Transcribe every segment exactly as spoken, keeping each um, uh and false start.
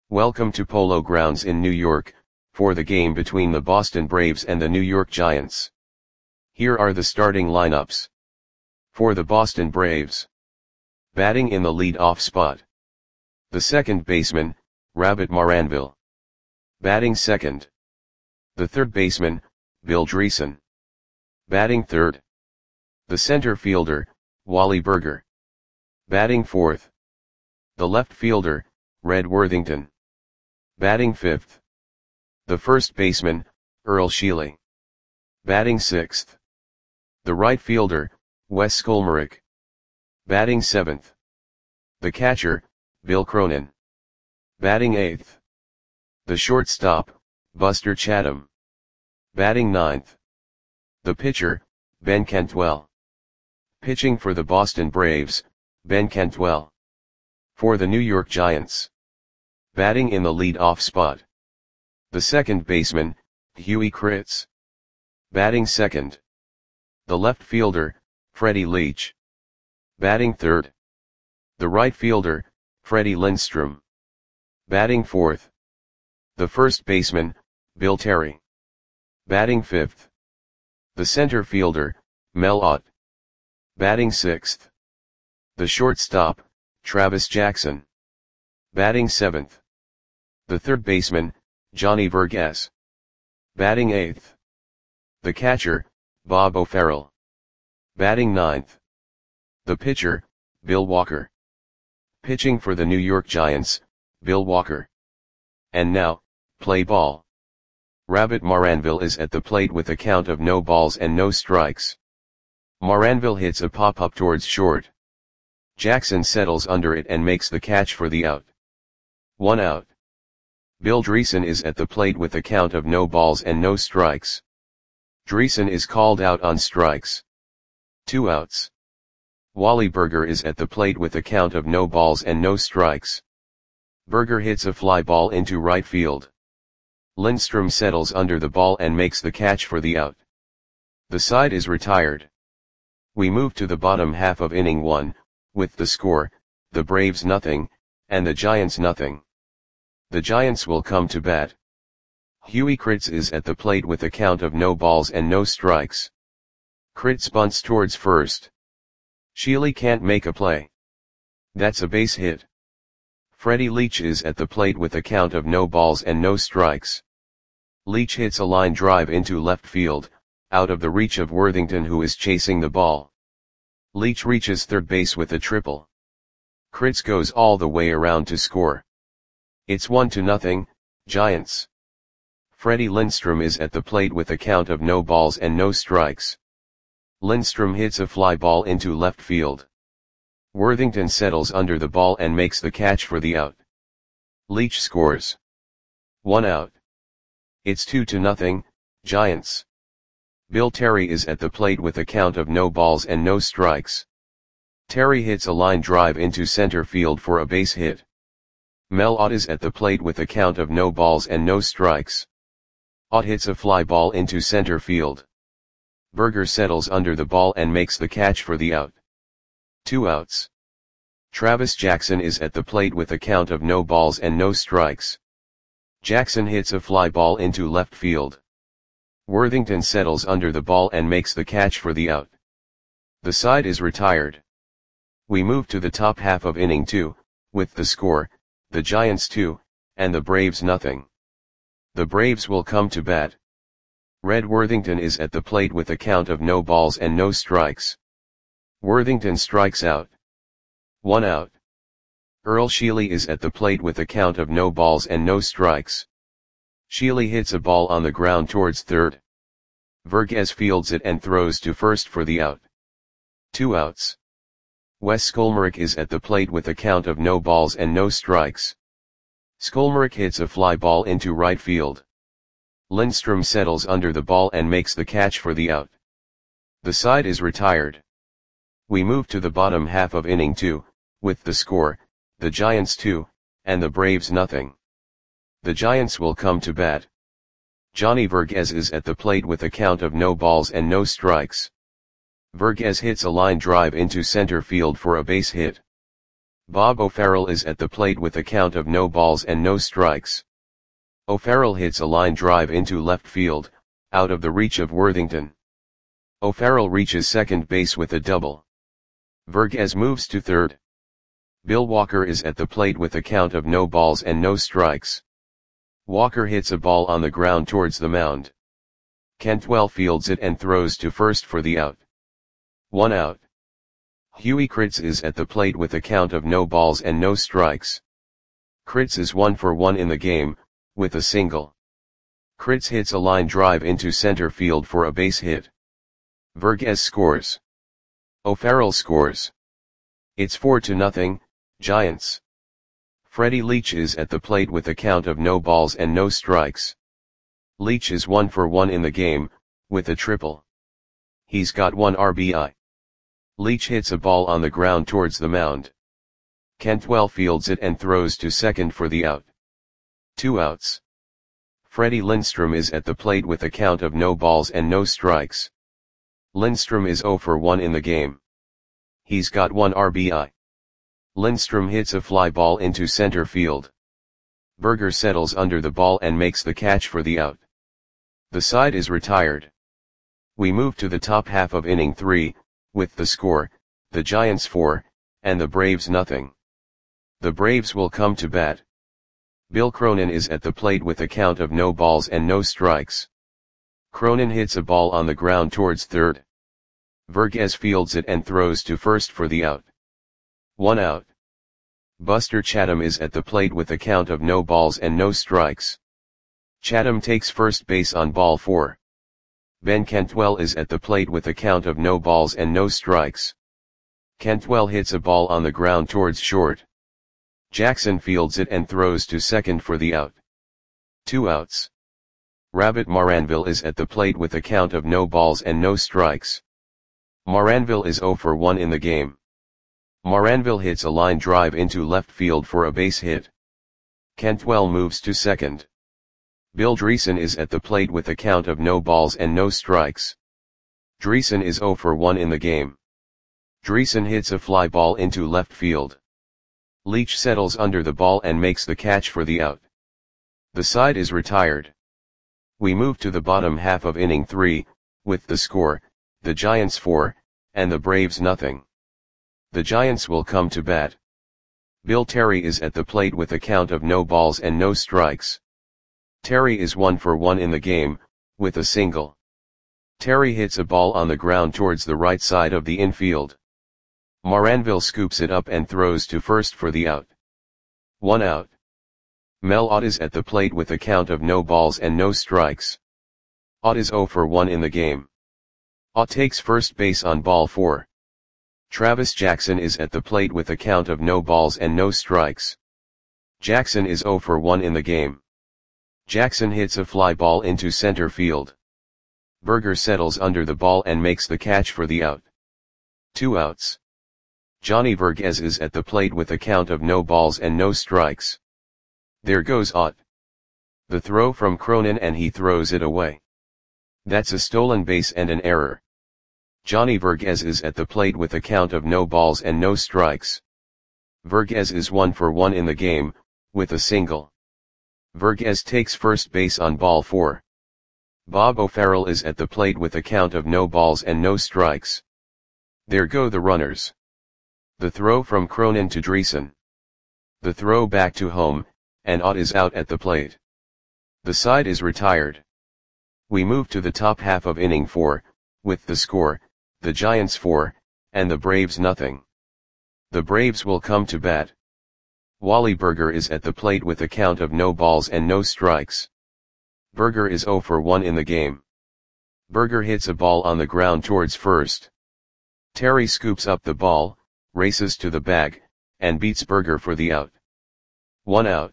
Welcome to Polo Grounds in New York, for the game between the Boston Braves and the New York Giants. Here are the starting lineups. For the Boston Braves. Batting in the lead-off spot. The second baseman, Rabbit Maranville. Batting second. The third baseman, Bill Dreesen. Batting third. The center fielder, Wally Burger. Batting fourth. The left fielder, Red Worthington. Batting fifth. The first baseman, Earl Sheely. Batting sixth. The right fielder, Wes Skolmarek. Batting seventh. The catcher, Bill Cronin. Batting eighth. The shortstop, Buster Chatham. Batting ninth. The pitcher, Ben Cantwell. Pitching for the Boston Braves, Ben Cantwell. For the New York Giants. Batting in the lead-off spot. The second baseman, Huey Kritz. Batting second. The left fielder, Freddie Leach. Batting third. The right fielder, Freddie Lindstrom. Batting fourth. The first baseman, Bill Terry. Batting fifth. The center fielder, Mel Ott. Batting sixth. The shortstop, Travis Jackson. Batting seventh. The third baseman, Johnny Vergas. Batting eighth. The catcher, Bob O'Farrell. Batting ninth. The pitcher, Bill Walker. Pitching for the New York Giants, Bill Walker. And now, play ball. Rabbit Maranville is at the plate with a count of no balls and no strikes. Maranville hits a pop-up towards short. Jackson settles under it and makes the catch for the out. One out. Bill Dreesen is at the plate with a count of no balls and no strikes. Dreesen is called out on strikes. Two outs. Wally Burger is at the plate with a count of no balls and no strikes. Burger hits a fly ball into right field. Lindstrom settles under the ball and makes the catch for the out. The side is retired. We move to the bottom half of inning one, with the score, the Braves nothing, and the Giants nothing. The Giants will come to bat. Huey Kritz is at the plate with a count of no balls and no strikes. Kritz bunts towards first. Sheely can't make a play. That's a base hit. Freddie Leach is at the plate with a count of no balls and no strikes. Leach hits a line drive into left field, out of the reach of Worthington, who is chasing the ball. Leach reaches third base with a triple. Kritz goes all the way around to score. It's one to nothing, Giants. Freddie Lindstrom is at the plate with a count of no balls and no strikes. Lindstrom hits a fly ball into left field. Worthington settles under the ball and makes the catch for the out. Leach scores. One out. It's two to nothing, Giants. Bill Terry is at the plate with a count of no balls and no strikes. Terry hits a line drive into center field for a base hit. Mel Ott is at the plate with a count of no balls and no strikes. Ott hits a fly ball into center field. Burger settles under the ball and makes the catch for the out. Two outs. Travis Jackson is at the plate with a count of no balls and no strikes. Jackson hits a fly ball into left field. Worthington settles under the ball and makes the catch for the out. The side is retired. We move to the top half of inning two, with the score, the Giants two, and the Braves nothing. The Braves will come to bat. Red Worthington is at the plate with a count of no balls and no strikes. Worthington strikes out. One out. Earl Sheely is at the plate with a count of no balls and no strikes. Sheely hits a ball on the ground towards third. Vergas fields it and throws to first for the out. Two outs. Wes Skolmarek is at the plate with a count of no balls and no strikes. Skolmarek hits a fly ball into right field. Lindstrom settles under the ball and makes the catch for the out. The side is retired. We move to the bottom half of inning two, with the score, the Giants two, and the Braves nothing. The Giants will come to bat. Johnny Vergas is at the plate with a count of no balls and no strikes. Vergas hits a line drive into center field for a base hit. Bob O'Farrell is at the plate with a count of no balls and no strikes. O'Farrell hits a line drive into left field, out of the reach of Worthington. O'Farrell reaches second base with a double. Verghese moves to third. Bill Walker is at the plate with a count of no balls and no strikes. Walker hits a ball on the ground towards the mound. Cantwell fields it and throws to first for the out. One out. Huey Kritz is at the plate with a count of no balls and no strikes. Kritz is one for one in the game, with a single. Kritz hits a line drive into center field for a base hit. Verghese scores. O'Farrell scores. It's four to nothing, Giants. Freddie Leach is at the plate with a count of no balls and no strikes. Leach is one for one in the game, with a triple. He's got one R B I. Leach hits a ball on the ground towards the mound. Cantwell fields it and throws to second for the out. Two outs. Freddie Lindstrom is at the plate with a count of no balls and no strikes. Lindstrom is zero for one in the game. He's got one R B I. Lindstrom hits a fly ball into center field. Berger settles under the ball and makes the catch for the out. The side is retired. We move to the top half of inning three, with the score, the Giants four, and the Braves nothing. The Braves will come to bat. Bill Cronin is at the plate with a count of no balls and no strikes. Cronin hits a ball on the ground towards third. Verghese fields it and throws to first for the out. One out. Buster Chatham is at the plate with a count of no balls and no strikes. Chatham takes first base on ball four. Ben Cantwell is at the plate with a count of no balls and no strikes. Cantwell hits a ball on the ground towards short. Jackson fields it and throws to second for the out. Two outs. Rabbit Maranville is at the plate with a count of no balls and no strikes. Maranville is zero for one in the game. Maranville hits a line drive into left field for a base hit. Cantwell moves to second. Bill Dreesen is at the plate with a count of no balls and no strikes. Dreesen is zero for one in the game. Dreesen hits a fly ball into left field. Leach settles under the ball and makes the catch for the out. The side is retired. We move to the bottom half of inning three, with the score, the Giants four, and the Braves nothing. The Giants will come to bat. Bill Terry is at the plate with a count of no balls and no strikes. Terry is one for one in the game, with a single. Terry hits a ball on the ground towards the right side of the infield. Maranville scoops it up and throws to first for the out. One out. Mel Ott is at the plate with a count of no balls and no strikes. Ott is zero for one in the game. Ott takes first base on ball four. Travis Jackson is at the plate with a count of no balls and no strikes. Jackson is zero for one in the game. Jackson hits a fly ball into center field. Berger settles under the ball and makes the catch for the out. Two outs. Johnny Verghese is at the plate with a count of no balls and no strikes. There goes Ott. The throw from Cronin and he throws it away. That's a stolen base and an error. Johnny Verghese is at the plate with a count of no balls and no strikes. Verghese is one for one in the game, with a single. Verghese takes first base on ball four. Bob O'Farrell is at the plate with a count of no balls and no strikes. There go the runners. The throw from Cronin to Dreesen. The throw back to home, and Ott is out at the plate. The side is retired. We move to the top half of inning four, with the score, the Giants four, and the Braves nothing. The Braves will come to bat. Wally Berger is at the plate with a count of no balls and no strikes. Berger is zero for one in the game. Berger hits a ball on the ground towards first. Terry scoops up the ball, races to the bag, and beats Berger for the out. One out.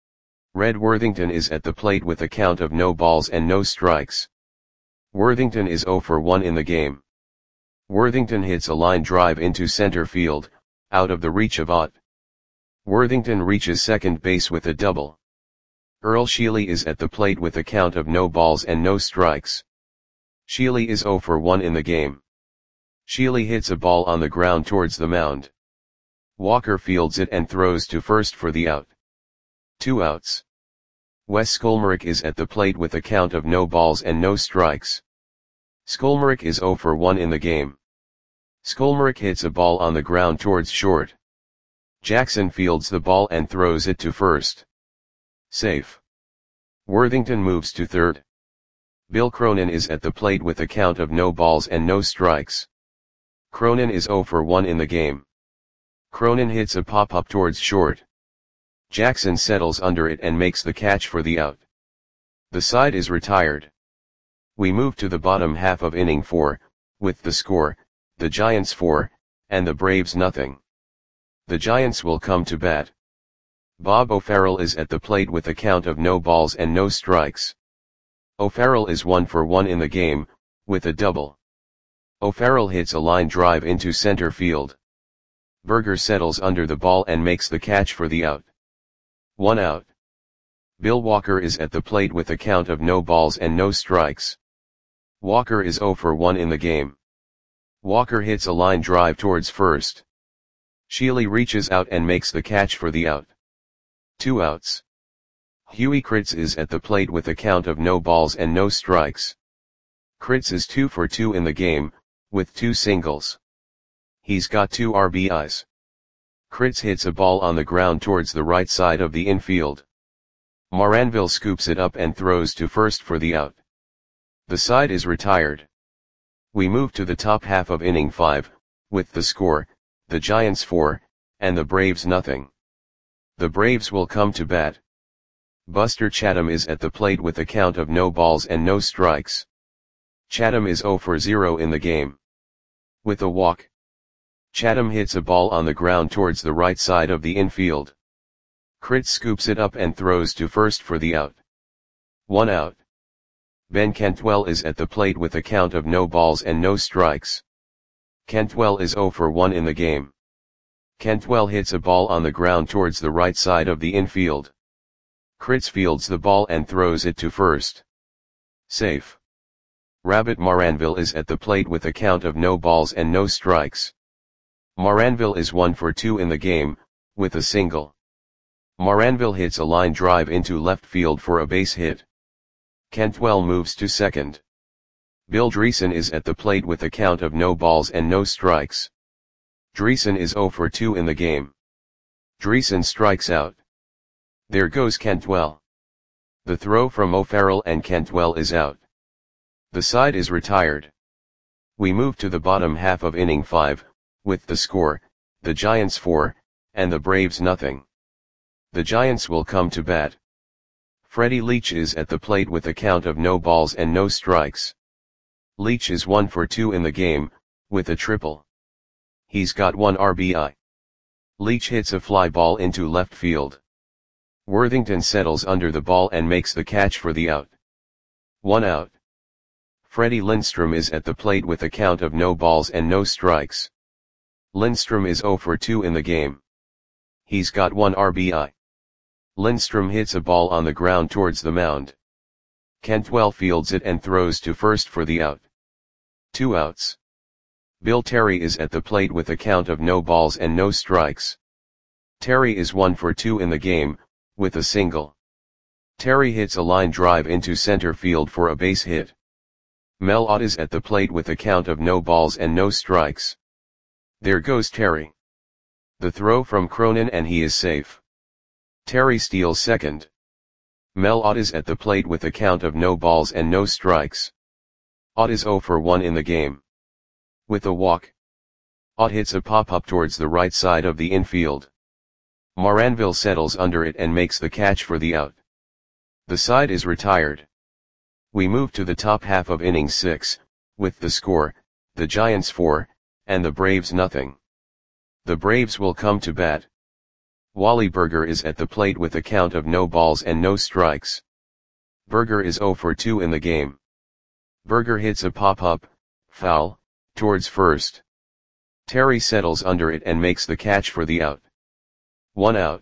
Red Worthington is at the plate with a count of no balls and no strikes. Worthington is zero for one in the game. Worthington hits a line drive into center field, out of the reach of Ott. Worthington reaches second base with a double. Earl Sheely is at the plate with a count of no balls and no strikes. Sheely is zero for one in the game. Sheely hits a ball on the ground towards the mound. Walker fields it and throws to first for the out. Two outs. Wes Skolmarek is at the plate with a count of no balls and no strikes. Skolmarek is zero for one in the game. Skolmarek hits a ball on the ground towards short. Jackson fields the ball and throws it to first. Safe. Worthington moves to third. Bill Cronin is at the plate with a count of no balls and no strikes. Cronin is zero for one in the game. Cronin hits a pop-up towards short. Jackson settles under it and makes the catch for the out. The side is retired. We move to the bottom half of inning four, with the score, the Giants four, and the Braves nothing. The Giants will come to bat. Bob O'Farrell is at the plate with a count of no balls and no strikes. O'Farrell is one for one in the game, with a double. O'Farrell hits a line drive into center field. Berger settles under the ball and makes the catch for the out. One out. Bill Walker is at the plate with a count of no balls and no strikes. Walker is zero for one in the game. Walker hits a line drive towards first. Shealy reaches out and makes the catch for the out. Two outs. Huey Kritz is at the plate with a count of no balls and no strikes. Kritz is two for two in the game, with two singles. He's got two R B Is. Kritz hits a ball on the ground towards the right side of the infield. Moranville scoops it up and throws to first for the out. The side is retired. We move to the top half of inning five, with the score, the Giants four, and the Braves nothing. The Braves will come to bat. Buster Chatham is at the plate with a count of no balls and no strikes. Chatham is zero for zero in the game. With a walk. Chatham hits a ball on the ground towards the right side of the infield. Kritz scoops it up and throws to first for the out. One out. Ben Cantwell is at the plate with a count of no balls and no strikes. Cantwell is zero for one in the game. Cantwell hits a ball on the ground towards the right side of the infield. Kritz fields the ball and throws it to first. Safe. Rabbit Moranville is at the plate with a count of no balls and no strikes. Moranville is one for two in the game, with a single. Moranville hits a line drive into left field for a base hit. Cantwell moves to second. Bill Dreesen is at the plate with a count of no balls and no strikes. Dreesen is zero for two in the game. Dreesen strikes out. There goes Cantwell. The throw from O'Farrell and Cantwell is out. The side is retired. We move to the bottom half of inning five, with the score, the Giants four, and the Braves nothing. The Giants will come to bat. Freddie Leach is at the plate with a count of no balls and no strikes. Leach is one for two in the game, with a triple. He's got one R B I. Leach hits a fly ball into left field. Worthington settles under the ball and makes the catch for the out. One out. Freddie Lindstrom is at the plate with a count of no balls and no strikes. Lindstrom is zero for two in the game. He's got one R B I. Lindstrom hits a ball on the ground towards the mound. Cantwell fields it and throws to first for the out. Two outs. Bill Terry is at the plate with a count of no balls and no strikes. Terry is one for two in the game, with a single. Terry hits a line drive into center field for a base hit. Mel Ott is at the plate with a count of no balls and no strikes. There goes Terry. The throw from Cronin and he is safe. Terry steals second. Mel Ott is at the plate with a count of no balls and no strikes. Ott is zero for one in the game. With a walk. Ott hits a pop-up towards the right side of the infield. Moranville settles under it and makes the catch for the out. The side is retired. We move to the top half of inning six, with the score, the Giants four, and the Braves nothing. The Braves will come to bat. Wally Berger is at the plate with a count of no balls and no strikes. Berger is zero for two in the game. Berger hits a pop-up, foul, towards first. Terry settles under it and makes the catch for the out. One out.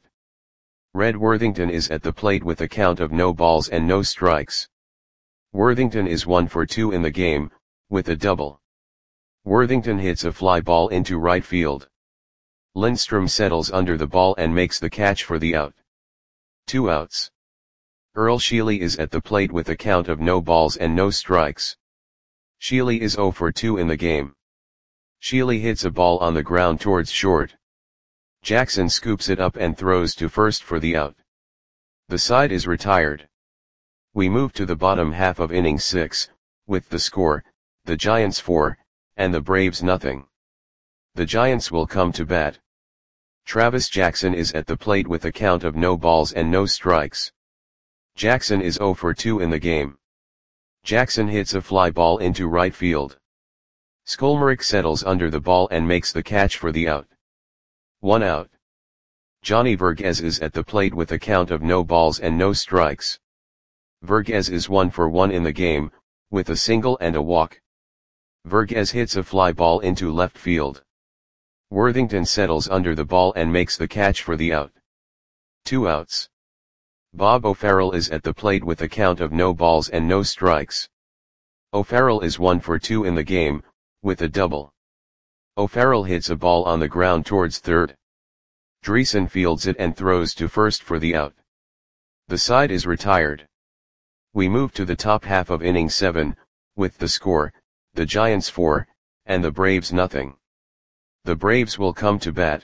Red Worthington is at the plate with a count of no balls and no strikes. Worthington is one for two in the game, with a double. Worthington hits a fly ball into right field. Lindstrom settles under the ball and makes the catch for the out. Two outs. Earl Sheely is at the plate with a count of no balls and no strikes. Sheely is oh for two in the game. Sheely hits a ball on the ground towards short. Jackson scoops it up and throws to first for the out. The side is retired. We move to the bottom half of inning six, with the score, the Giants four, and the Braves nothing. The Giants will come to bat. Travis Jackson is at the plate with a count of no balls and no strikes. Jackson is oh for two in the game. Jackson hits a fly ball into right field. Skolmarek settles under the ball and makes the catch for the out. One out. Johnny Verghese is at the plate with a count of no balls and no strikes. Verghese is one for one in the game, with a single and a walk. Verghese hits a fly ball into left field. Worthington settles under the ball and makes the catch for the out. Two outs. Bob O'Farrell is at the plate with a count of no balls and no strikes. O'Farrell is one for two in the game, with a double. O'Farrell hits a ball on the ground towards third. Dreesen fields it and throws to first for the out. The side is retired. We move to the top half of inning seven, with the score, the Giants four, and the Braves nothing. The Braves will come to bat.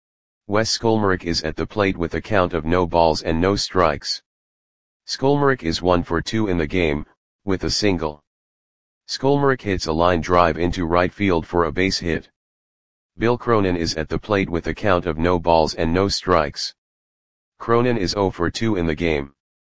Wes Skolmarek is at the plate with a count of no balls and no strikes. Skolmarek is one for two in the game, with a single. Skolmarek hits a line drive into right field for a base hit. Bill Cronin is at the plate with a count of no balls and no strikes. Cronin is oh for two in the game.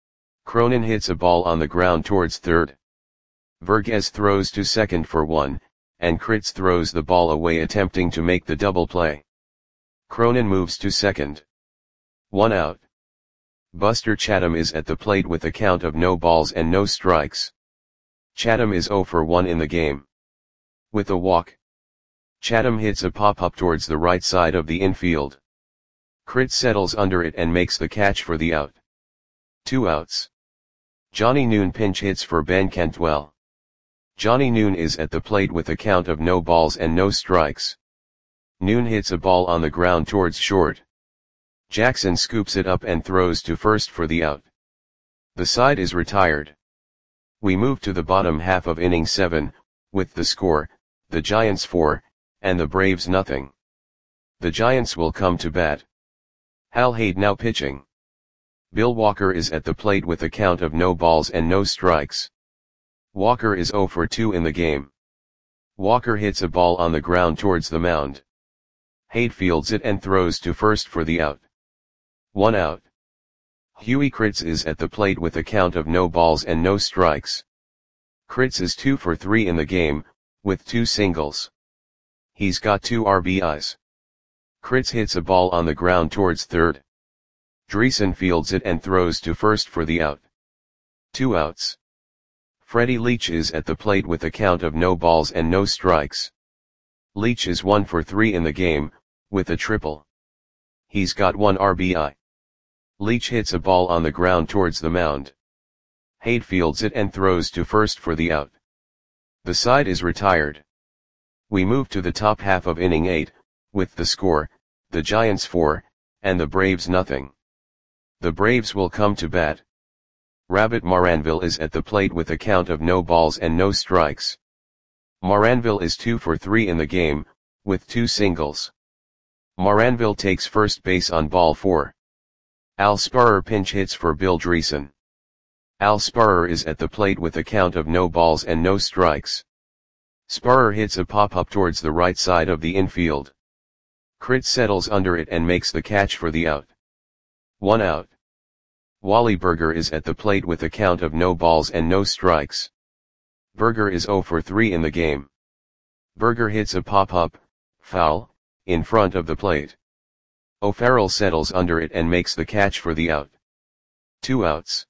Cronin hits a ball on the ground towards third. Verghese throws to second for one, and Kritz throws the ball away attempting to make the double play. Cronin moves to second. One out. Buster Chatham is at the plate with a count of no balls and no strikes. Chatham is oh for one in the game. With a walk. Chatham hits a pop-up towards the right side of the infield. Kritz settles under it and makes the catch for the out. Two outs. Johnny Noon pinch hits for Ben Cantwell. Johnny Noon is at the plate with a count of no balls and no strikes. Noon hits a ball on the ground towards short. Jackson scoops it up and throws to first for the out. The side is retired. We move to the bottom half of inning seven, with the score, the Giants four, and the Braves nothing. The Giants will come to bat. Hal Haid now pitching. Bill Walker is at the plate with a count of no balls and no strikes. Walker is oh for two in the game. Walker hits a ball on the ground towards the mound. Haid fields it and throws to first for the out. One out. Huey Kritz is at the plate with a count of no balls and no strikes. Kritz is two for three in the game, with two singles. He's got two R B Is. Kritz hits a ball on the ground towards third. Dreesen fields it and throws to first for the out. Two outs. Freddie Leach is at the plate with a count of no balls and no strikes. Leach is one for three in the game, with a triple. He's got one R B I. Leach hits a ball on the ground towards the mound. Haid fields it and throws to first for the out. The side is retired. We move to the top half of inning eight, with the score, the Giants four, and the Braves nothing. The Braves will come to bat. Rabbit Maranville is at the plate with a count of no balls and no strikes. Maranville is two for three in the game, with two singles. Maranville takes first base on ball four. Al Sparrer pinch hits for Bill Dreesen. Al Sparrer is at the plate with a count of no balls and no strikes. Sparrer hits a pop-up towards the right side of the infield. Kritz settles under it and makes the catch for the out. One out. Wally Berger is at the plate with a count of no balls and no strikes. Berger is oh for three in the game. Berger hits a pop-up, foul, in front of the plate. O'Farrell settles under it and makes the catch for the out. Two outs.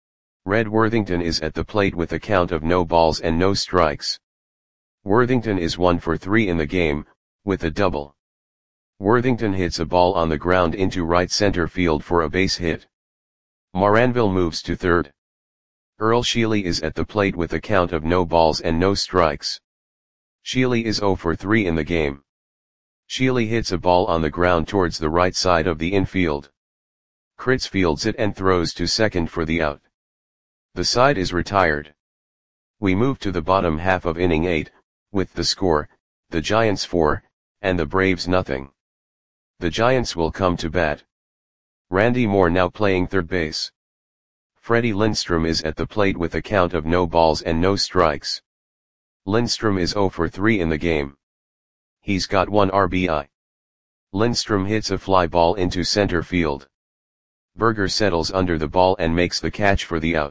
Red Worthington is at the plate with a count of no balls and no strikes. Worthington is one for three in the game, with a double. Worthington hits a ball on the ground into right center field for a base hit. Maranville moves to third. Earl Sheely is at the plate with a count of no balls and no strikes. Sheely is oh for three in the game. Sheely hits a ball on the ground towards the right side of the infield. Kritz fields it and throws to second for the out. The side is retired. We move to the bottom half of inning eight, with the score, the Giants four, and the Braves nothing. The Giants will come to bat. Randy Moore now playing third base. Freddie Lindstrom is at the plate with a count of no balls and no strikes. Lindstrom is zero for three in the game. He's got one R B I. Lindstrom hits a fly ball into center field. Berger settles under the ball and makes the catch for the out.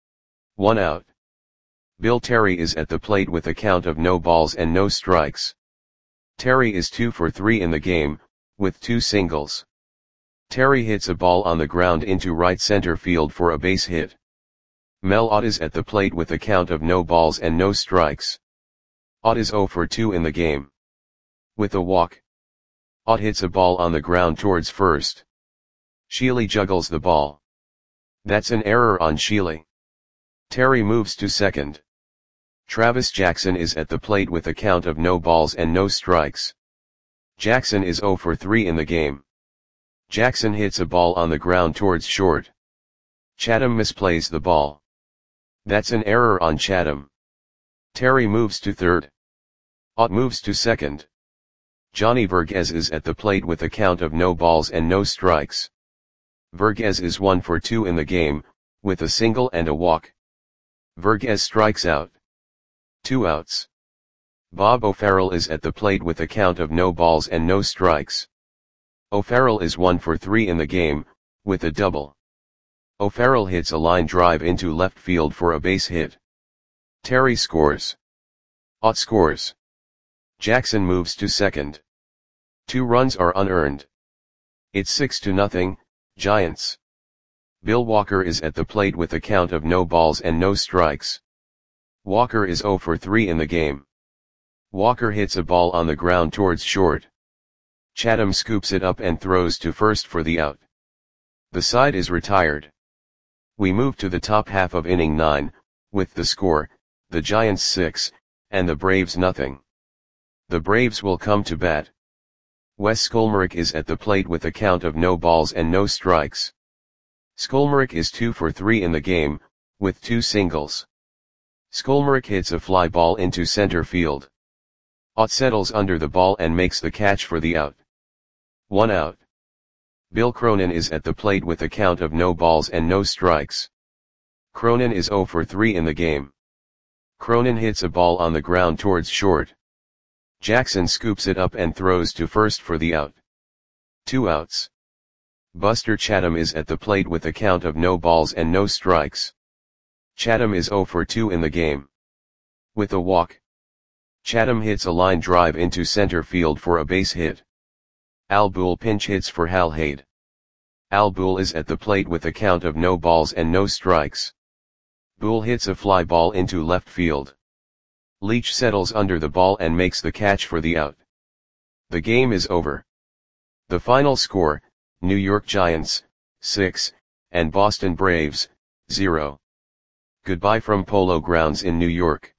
One out. Bill Terry is at the plate with a count of no balls and no strikes. Terry is two for three in the game, with two singles. Terry hits a ball on the ground into right center field for a base hit. Mel Ott is at the plate with a count of no balls and no strikes. Ott is zero for two in the game. With a walk. Ott hits a ball on the ground towards first. Sheely juggles the ball. That's an error on Sheely. Terry moves to second. Travis Jackson is at the plate with a count of no balls and no strikes. Jackson is zero for three in the game. Jackson hits a ball on the ground towards short. Chatham misplays the ball. That's an error on Chatham. Terry moves to third. Ott moves to second. Johnny Verghese is at the plate with a count of no balls and no strikes. Verghese is one for two in the game, with a single and a walk. Verghese strikes out. Two outs. Bob O'Farrell is at the plate with a count of no balls and no strikes. O'Farrell is one for three in the game, with a double. O'Farrell hits a line drive into left field for a base hit. Terry scores. Ott scores. Jackson moves to second. Two runs are unearned. It's six to nothing, Giants. Bill Walker is at the plate with a count of no balls and no strikes. Walker is zero for three in the game. Walker hits a ball on the ground towards short. Chatham scoops it up and throws to first for the out. The side is retired. We move to the top half of inning nine, with the score, the Giants six, and the Braves nothing. The Braves will come to bat. Wes Skolmarek is at the plate with a count of no balls and no strikes. Skolmarek is two for three in the game, with two singles. Skolmarek hits a fly ball into center field. Ott settles under the ball and makes the catch for the out. One out. Bill Cronin is at the plate with a count of no balls and no strikes. Cronin is zero for three in the game. Cronin hits a ball on the ground towards short. Jackson scoops it up and throws to first for the out. Two outs. Buster Chatham is at the plate with a count of no balls and no strikes. Chatham is zero for two in the game. With a walk. Chatham hits a line drive into center field for a base hit. Al Boole pinch hits for Hal Haid. Al Boole is at the plate with a count of no balls and no strikes. Boole hits a fly ball into left field. Leach settles under the ball and makes the catch for the out. The game is over. The final score, New York Giants, six, and Boston Braves, zero. Goodbye from Polo Grounds in New York.